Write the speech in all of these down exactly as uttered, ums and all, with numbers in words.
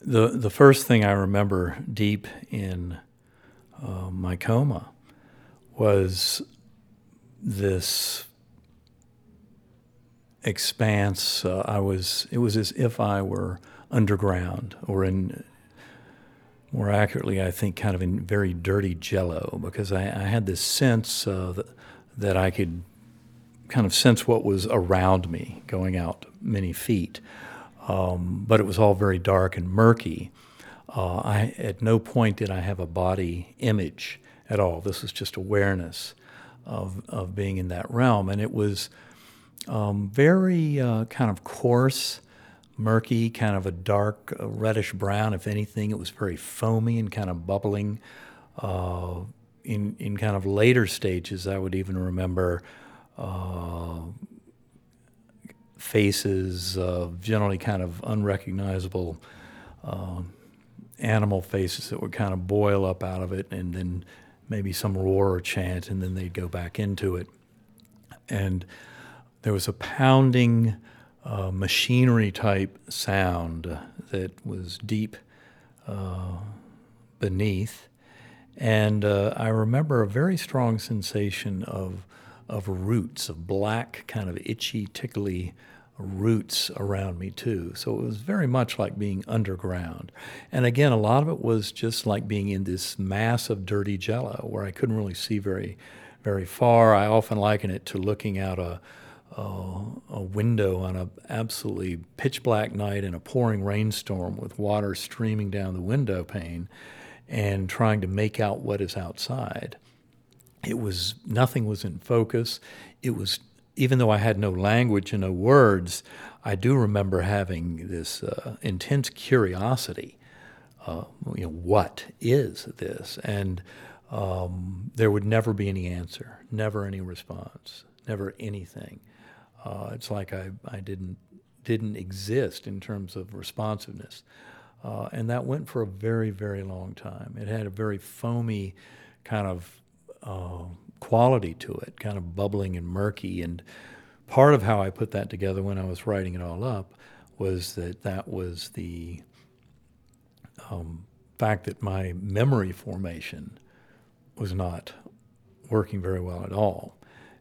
the the first thing I remember deep in uh, my coma was this expanse. Uh, I was. It was as if I were underground, or in, more accurately, I think, kind of in very dirty jello, because I, I had this sense uh, that, that I could kind of sense what was around me going out many feet. Um, but it was all very dark and murky. Uh, I, at no point did I have a body image at all. This was just awareness of, of being in that realm. And it was um, very uh, kind of coarse, murky, kind of a dark uh, reddish brown. If anything, it was very foamy and kind of bubbling. Uh, in, in kind of later stages, I would even remember uh, faces, uh, generally kind of unrecognizable uh, animal faces that would kind of boil up out of it, and then maybe some roar or chant, and then they'd go back into it. And there was a pounding uh, machinery type sound that was deep uh, beneath. And uh, I remember a very strong sensation of of roots, of black, kind of itchy, tickly roots around me too. So it was very much like being underground. And again, a lot of it was just like being in this mass of dirty jello where I couldn't really see very, very far. I often liken it to looking out a a, a window on an absolutely pitch black night in a pouring rainstorm with water streaming down the window pane and trying to make out what is outside. It was, nothing was in focus. It was, even though I had no language and no words, I do remember having this uh, intense curiosity. Uh, you know, what is this? And um, there would never be any answer, never any response, never anything. Uh, it's like I, I didn't didn't exist in terms of responsiveness. Uh, and that went for a very, very long time. It had a very foamy kind of uh, quality to it, kind of bubbling and murky. And part of how I put that together when I was writing it all up was that that was the um, fact that my memory formation was not working very well at all.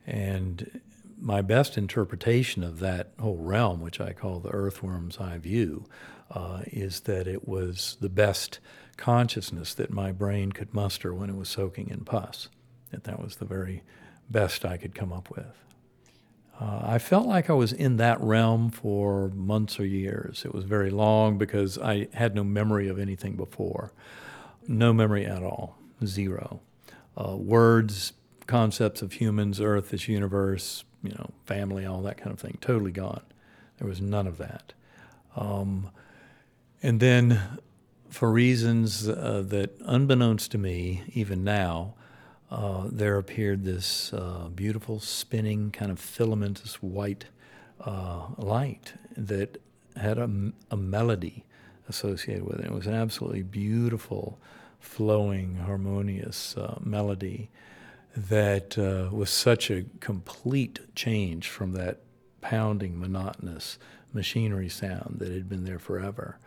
And my best interpretation of that whole realm, which I call the earthworm's eye view, uh, is that it was the best consciousness that my brain could muster when it was soaking in pus, that that was the very best I could come up with. Uh, I felt like I was in that realm for months or years. It was very long because I had no memory of anything before. No memory at all, zero. Uh, words, concepts of humans, earth, this universe, you know, family, all that kind of thing, totally gone. There was none of that. Um, and then for reasons uh, that, unbeknownst to me, even now, uh, there appeared this uh, beautiful spinning kind of filamentous white uh, light that had a, a melody associated with it. It was an absolutely beautiful, flowing, harmonious uh, melody that uh, was such a complete change from that pounding, monotonous machinery sound that had been there forever.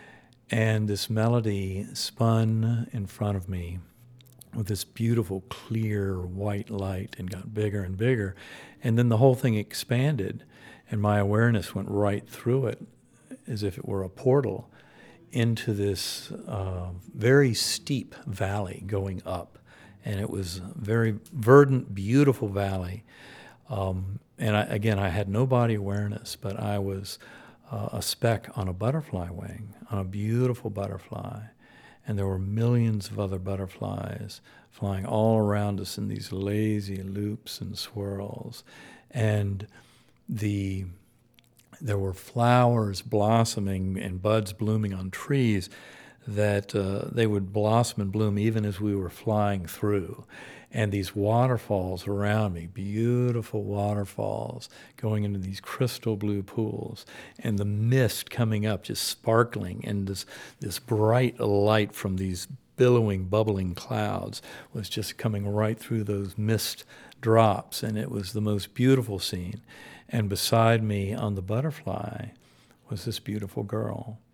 And this melody spun in front of me with this beautiful, clear, white light and got bigger and bigger. And then the whole thing expanded, and my awareness went right through it as if it were a portal into this uh, very steep valley going up. And it was a very verdant, beautiful valley. Um, and I, again, I had no body awareness, but I was uh, a speck on a butterfly wing, on a beautiful butterfly. And there were millions of other butterflies flying all around us in these lazy loops and swirls. And the there were flowers blossoming and buds blooming on trees that uh, they would blossom and bloom even as we were flying through. And these waterfalls around me, beautiful waterfalls going into these crystal blue pools, and the mist coming up just sparkling, and this, this bright light from these billowing, bubbling clouds was just coming right through those mist drops, and it was the most beautiful scene. And beside me on the butterfly was this beautiful girl.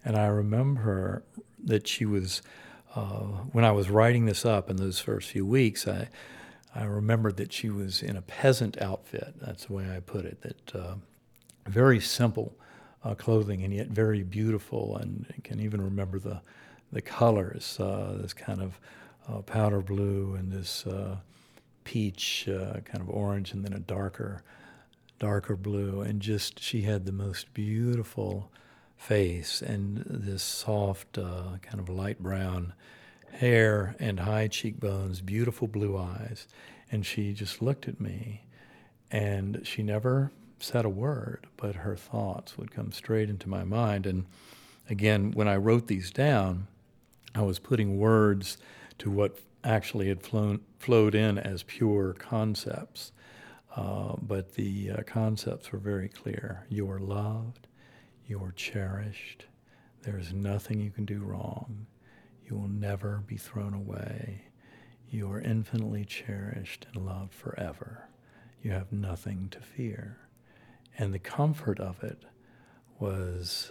And I remember that she was, uh, when I was writing this up in those first few weeks, I, I remembered that she was in a peasant outfit. That's the way I put it, that uh, very simple uh, clothing and yet very beautiful. And I can even remember the, the colors, uh, this kind of uh, powder blue and this uh, peach, uh, kind of orange, and then a darker, darker blue. And just, she had the most beautiful face and this soft, uh, kind of light brown hair and high cheekbones, beautiful blue eyes. And she just looked at me, and she never said a word, but her thoughts would come straight into my mind. And again, when I wrote these down, I was putting words to what actually had flown, flowed in as pure concepts. Uh, but the uh, concepts were very clear. You are loved. You are cherished. There is nothing you can do wrong. You will never be thrown away. You are infinitely cherished and loved forever. You have nothing to fear. And the comfort of it was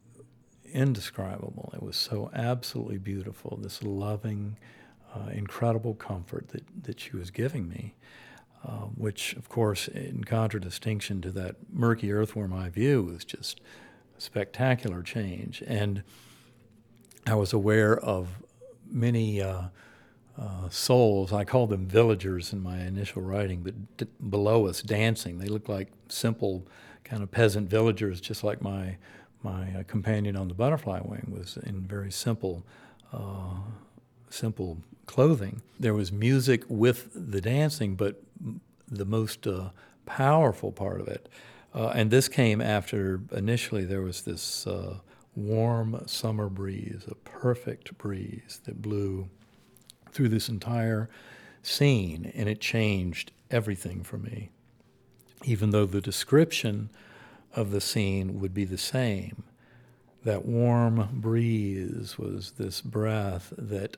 indescribable. It was so absolutely beautiful, this loving, uh, incredible comfort that, that she was giving me, uh, which, of course, in contradistinction to that murky earthworm eye view, was just a spectacular change. And I was aware of many uh, uh, souls. I called them villagers in my initial writing, but d- below us dancing. They looked like simple kind of peasant villagers, just like my my uh, companion on the butterfly wing was in very simple, uh, simple clothing. There was music with the dancing, but the most uh, powerful part of it, uh, and this came after initially there was this uh, warm summer breeze, a perfect breeze that blew through this entire scene, and it changed everything for me. Even though the description of the scene would be the same, that warm breeze was this breath that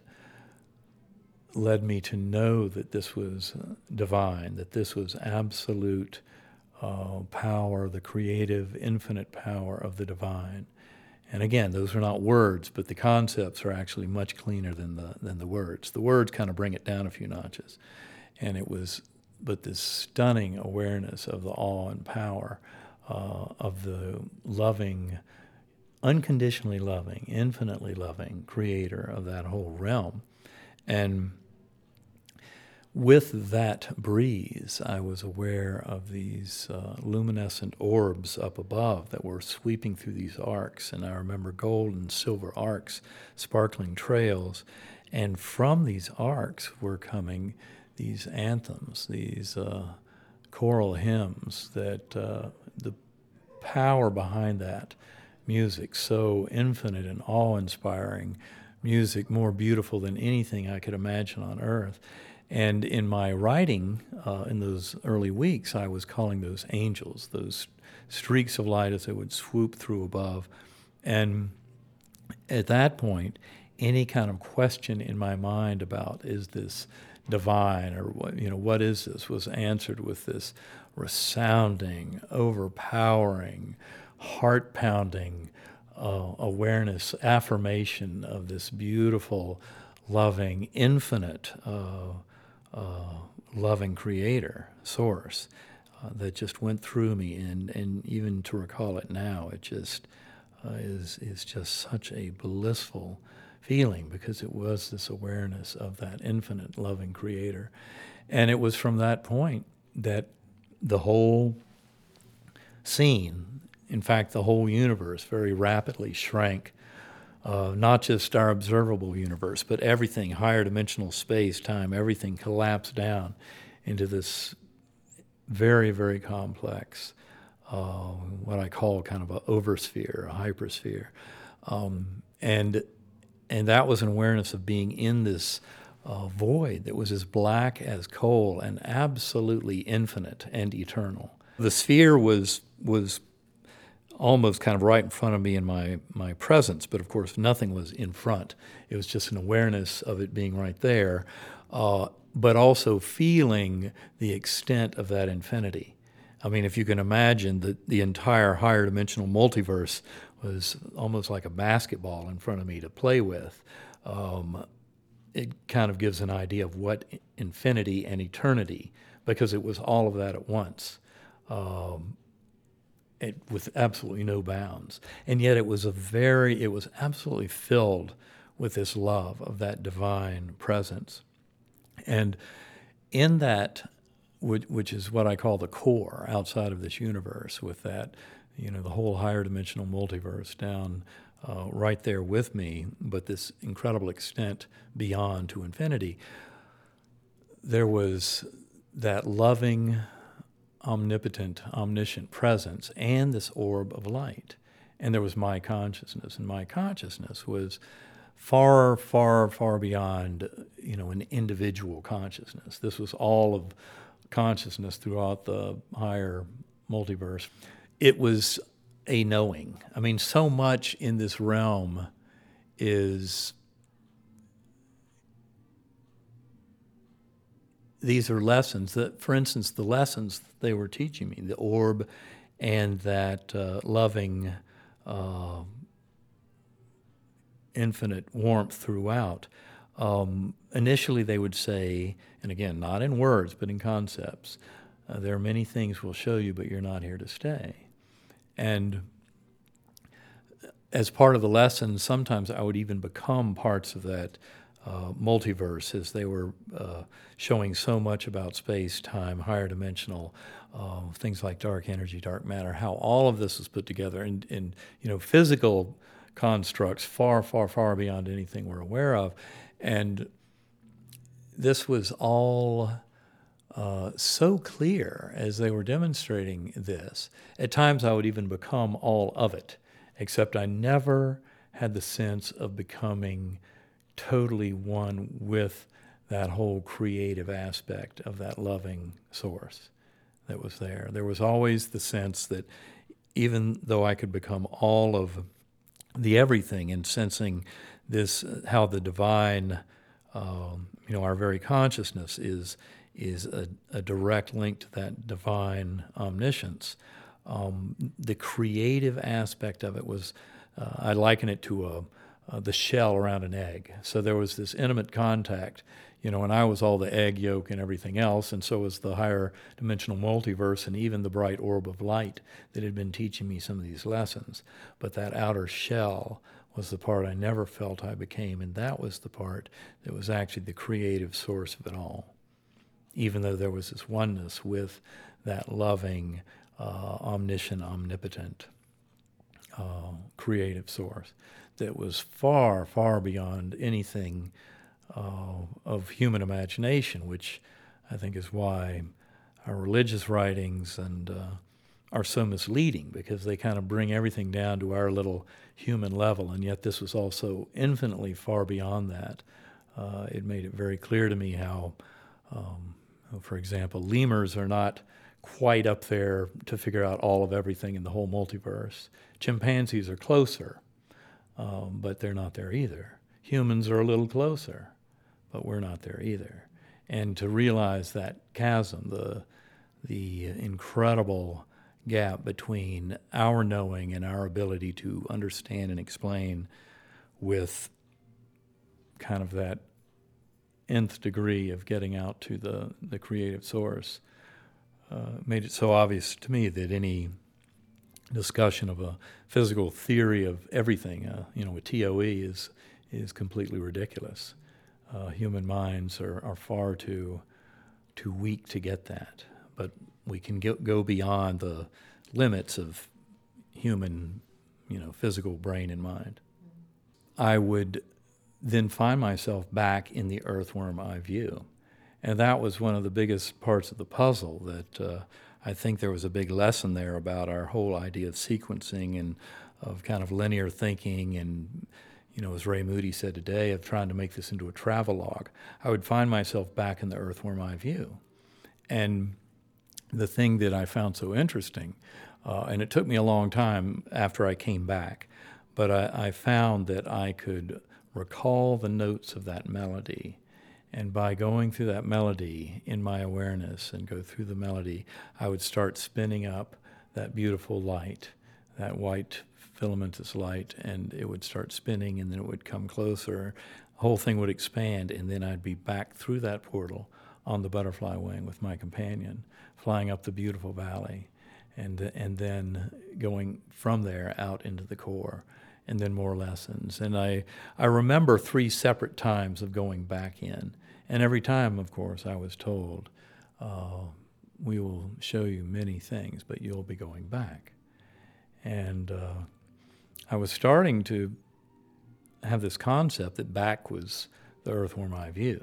led me to know that this was divine, that this was absolute uh, power, the creative, infinite power of the divine. And again, those are not words, but the concepts are actually much cleaner than the than the words. The words kind of bring it down a few notches. And it was, but this stunning awareness of the awe and power uh, of the loving, unconditionally loving, infinitely loving creator of that whole realm. And with that breeze, I was aware of these uh, luminescent orbs up above that were sweeping through these arcs. And I remember gold and silver arcs, sparkling trails. And from these arcs were coming these anthems, these uh, choral hymns, that uh, the power behind that music, so infinite and awe-inspiring music, more beautiful than anything I could imagine on earth. And in my writing, uh, in those early weeks, I was calling those angels, those streaks of light as they would swoop through above. And at that point, any kind of question in my mind about, is this divine, or what, you know, what is this, was answered with this resounding, overpowering, heart-pounding uh, awareness, affirmation of this beautiful, loving, infinite, uh, uh, loving creator, source, uh, that just went through me. And, and even to recall it now, it just uh, is, is just such a blissful feeling, because it was this awareness of that infinite loving creator. And it was from that point that the whole scene, in fact, the whole universe, very rapidly shrank. Uh, not just our observable universe, but everything, higher dimensional space, time, everything collapsed down into this very, very complex, uh, what I call kind of an oversphere, a hypersphere. Um, and and that was an awareness of being in this uh, void that was as black as coal and absolutely infinite and eternal. The sphere was was almost kind of right in front of me in my, my presence, but of course nothing was in front. It was just an awareness of it being right there, uh, but also feeling the extent of that infinity. I mean, if you can imagine that the entire higher dimensional multiverse was almost like a basketball in front of me to play with, um, it kind of gives an idea of what infinity and eternity, because it was all of that at once, um, it, with absolutely no bounds. And yet it was a very, it was absolutely filled with this love of that divine presence. And in that, which is what I call the core outside of this universe, with that, you know, the whole higher dimensional multiverse down uh, right there with me, but this incredible extent beyond to infinity, there was that loving, omnipotent, omniscient presence and this orb of light. And there was my consciousness, and my consciousness was far, far, far beyond, you know, an individual consciousness. This was all of consciousness throughout the higher multiverse. It was a knowing. I mean, so much in this realm is, these are lessons that, for instance, the lessons they were teaching me, the orb and that uh, loving, uh, infinite warmth throughout. Um, initially, they would say, and again, not in words, but in concepts, uh, there are many things we'll show you, but you're not here to stay. And as part of the lesson, sometimes I would even become parts of that uh, multiverse, as they were uh, showing so much about space, time, higher dimensional, uh, things like dark energy, dark matter, how all of this is put together in, in you know, physical constructs far, far, far beyond anything we're aware of. And this was all uh, so clear as they were demonstrating this. At times I would even become all of it, except I never had the sense of becoming totally one with that whole creative aspect of that loving source that was there. There was always the sense that even though I could become all of the everything, and sensing this, how the divine, um, you know, our very consciousness is is a, a direct link to that divine omniscience. Um, the creative aspect of it was, uh, I liken it to a, uh, the shell around an egg. So there was this intimate contact, you know, and I was all the egg yolk and everything else, and so was the higher dimensional multiverse and even the bright orb of light that had been teaching me some of these lessons. But that outer shell was the part I never felt I became, and that was the part that was actually the creative source of it all, even though there was this oneness with that loving, uh, omniscient, omnipotent, uh, creative source that was far, far beyond anything Uh, of human imagination, which I think is why our religious writings and uh, are so misleading, because they kind of bring everything down to our little human level, and yet this was also infinitely far beyond that. Uh, it made it very clear to me how, um, for example, lemurs are not quite up there to figure out all of everything in the whole multiverse. Chimpanzees are closer, um, but they're not there either. Humans are a little closer, but we're not there either. And to realize that chasm, the the incredible gap between our knowing and our ability to understand and explain with kind of that nth degree of getting out to the, the creative source, uh, made it so obvious to me that any discussion of a physical theory of everything, uh, you know, with T O E is is completely ridiculous. Uh, human minds are, are far too too weak to get that. But we can get, go beyond the limits of human, you know, physical brain and mind. I would then find myself back in the earthworm eye view. And that was one of the biggest parts of the puzzle, that uh, I think there was a big lesson there about our whole idea of sequencing and of kind of linear thinking, and, you know, as Ray Moody said today, of trying to make this into a travelogue. I would find myself back in the earthworm eye view. And the thing that I found so interesting, uh, and it took me a long time after I came back, but I, I found that I could recall the notes of that melody And by going through that melody in my awareness and go through the melody, I would start spinning up that beautiful light, that white filamentous light, and it would start spinning, and then it would come closer. The whole thing would expand, and then I'd be back through that portal on the butterfly wing with my companion, flying up the beautiful valley, and and then going from there out into the core, and then more lessons. And I, I remember three separate times of going back in. And every time, of course, I was told, uh, we will show you many things, but you'll be going back. And uh, I was starting to have this concept that back was the earthworm eye view.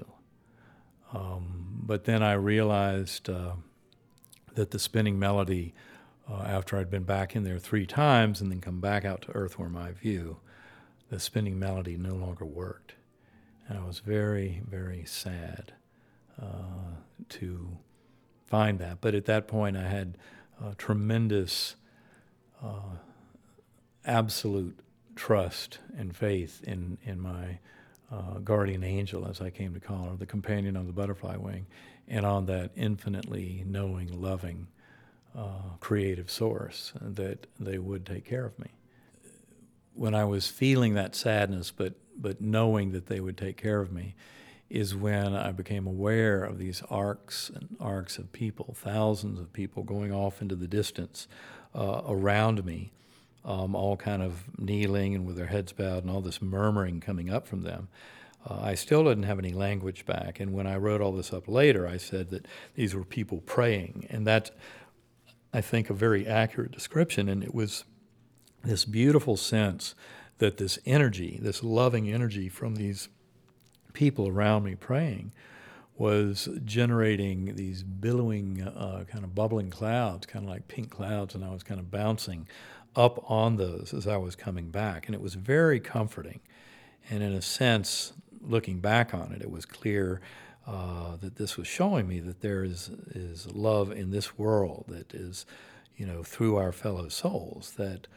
Um, but then I realized uh, that the spinning melody, uh, after I'd been back in there three times and then come back out to earthworm eye view, the spinning melody no longer worked. And I was very, very sad uh, to find that. But at that point, I had uh, tremendous, uh, absolute trust and faith in, in my uh, guardian angel, as I came to call her, the companion on the butterfly wing, and on that infinitely knowing, loving, uh, creative source that they would take care of me. When I was feeling that sadness, but but knowing that they would take care of me, is when I became aware of these arcs and arcs of people, thousands of people going off into the distance uh, around me, um, all kind of kneeling and with their heads bowed and all this murmuring coming up from them. Uh, I still didn't have any language back, and when I wrote all this up later, I said that these were people praying, and that's, I think, a very accurate description, and it was this beautiful sense that this energy, this loving energy from these people around me praying, was generating these billowing, uh, kind of bubbling clouds, kind of like pink clouds, and I was kind of bouncing up on those as I was coming back. And it was very comforting. And in a sense, looking back on it, it was clear uh, that this was showing me that there is, is love in this world that is, you know, through our fellow souls, that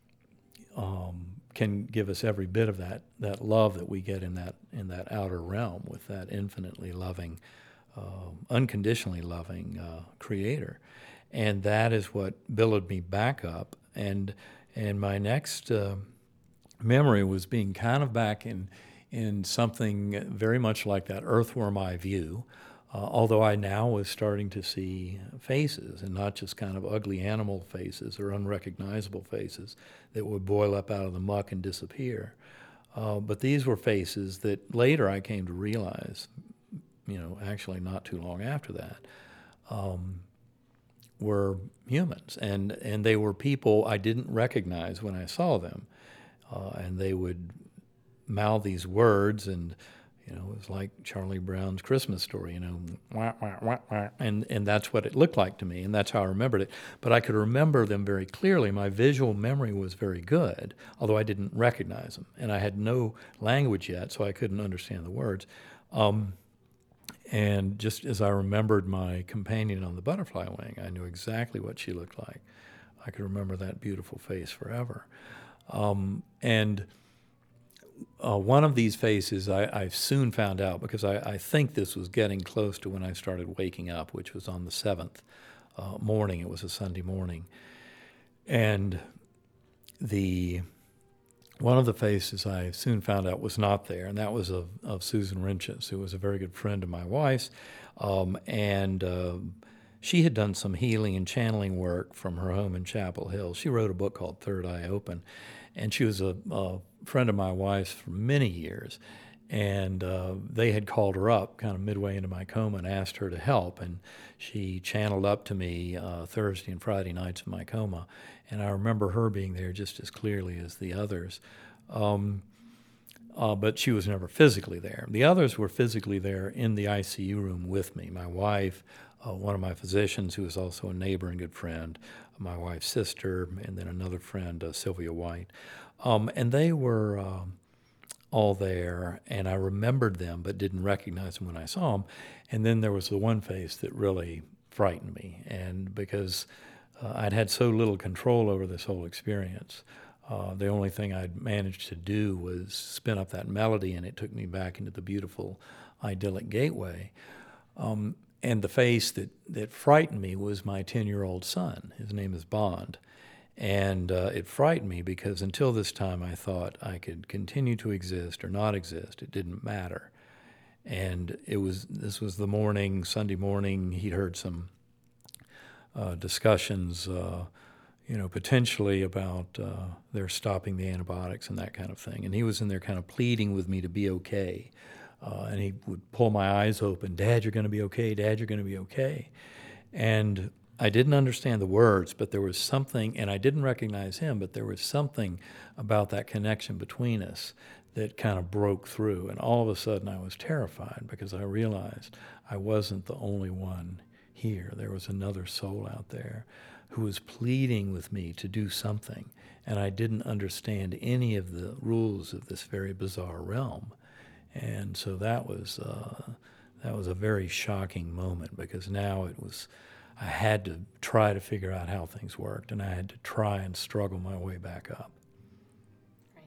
um, can give us every bit of that that love that we get in that in that outer realm with that infinitely loving, uh, unconditionally loving uh, Creator, and that is what billowed me back up. And and my next uh, memory was being kind of back in in something very much like that earthworm eye view. Uh, although I now was starting to see faces, and not just kind of ugly animal faces or unrecognizable faces that would boil up out of the muck and disappear. Uh, but these were faces that later I came to realize, you know, actually not too long after that, um, were humans. And, and they were people I didn't recognize when I saw them. Uh, and they would mouth these words, and you know, it was like Charlie Brown's Christmas Story, you know, wah, wah, wah, wah. And, and that's what it looked like to me, and that's how I remembered it. But I could remember them very clearly. My visual memory was very good, although I didn't recognize them. And I had no language yet, so I couldn't understand the words. Um, and just as I remembered my companion on the butterfly wing, I knew exactly what she looked like. I could remember that beautiful face forever. Um, and... Uh, one of these faces I, I soon found out, because I, I think this was getting close to when I started waking up, which was on the seventh uh, morning. It was a Sunday morning. And the one of the faces I soon found out was not there, and that was of, of Susan Rinches, who was a very good friend of my wife's. Um, and uh, she had done some healing and channeling work from her home in Chapel Hill. She wrote a book called Third Eye Open, and she was a, a friend of my wife's for many years, and uh, they had called her up kind of midway into my coma and asked her to help, and she channeled up to me uh, Thursday and Friday nights of my coma, and I remember her being there just as clearly as the others, um, uh, but she was never physically there. The others were physically there in the I C U room with me. My wife, uh, one of my physicians who was also a neighbor and good friend, my wife's sister, and then another friend, uh, Sylvia White. Um, and they were uh, all there, and I remembered them but didn't recognize them when I saw them. And then there was the one face that really frightened me, and because uh, I'd had so little control over this whole experience, Uh, the only thing I'd managed to do was spin up that melody, and it took me back into the beautiful, idyllic gateway. Um, and the face that, that frightened me was my ten-year-old son. His name is Bond. And uh, it frightened me because until this time I thought I could continue to exist or not exist. It didn't matter. And it was this was the morning, Sunday morning, he'd heard some uh, discussions, uh, you know, potentially about uh, their stopping the antibiotics and that kind of thing. And he was in there kind of pleading with me to be okay. Uh, and he would pull my eyes open, Dad, you're going to be okay, Dad, you're going to be okay. And I didn't understand the words, but there was something, and I didn't recognize him, but there was something about that connection between us that kind of broke through. And all of a sudden I was terrified because I realized I wasn't the only one here. There was another soul out there who was pleading with me to do something, and I didn't understand any of the rules of this very bizarre realm. And so that was uh, that was a very shocking moment, because now it was, I had to try to figure out how things worked, and I had to try and struggle my way back up. Right.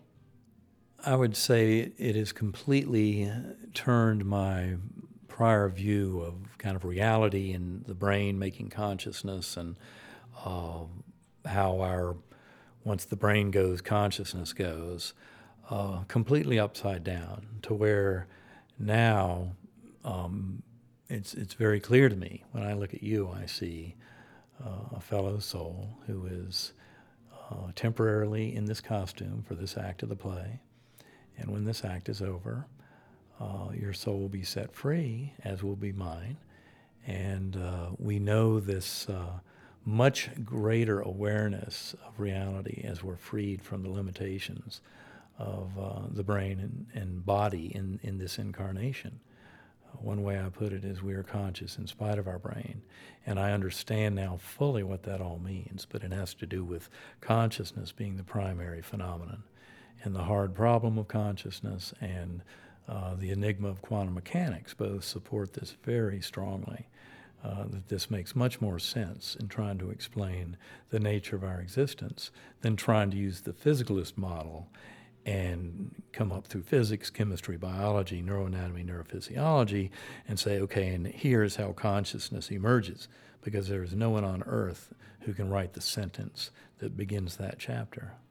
I would say it has completely turned my prior view of kind of reality and the brain making consciousness, and uh, how our, once the brain goes, consciousness goes, uh, completely upside down, to where now um, it's it's very clear to me. When I look at you, I see uh, a fellow soul who is uh, temporarily in this costume for this act of the play, and when this act is over, uh, your soul will be set free, as will be mine, and uh, we know this uh, much greater awareness of reality as we're freed from the limitations of uh, the brain and, and body in, in this incarnation. Uh, one way I put it is we are conscious in spite of our brain, and I understand now fully what that all means, but it has to do with consciousness being the primary phenomenon. And the hard problem of consciousness and uh, the enigma of quantum mechanics both support this very strongly. Uh, that this makes much more sense in trying to explain the nature of our existence than trying to use the physicalist model and come up through physics, chemistry, biology, neuroanatomy, neurophysiology, and say, okay, and here's how consciousness emerges, because there is no one on earth who can write the sentence that begins that chapter.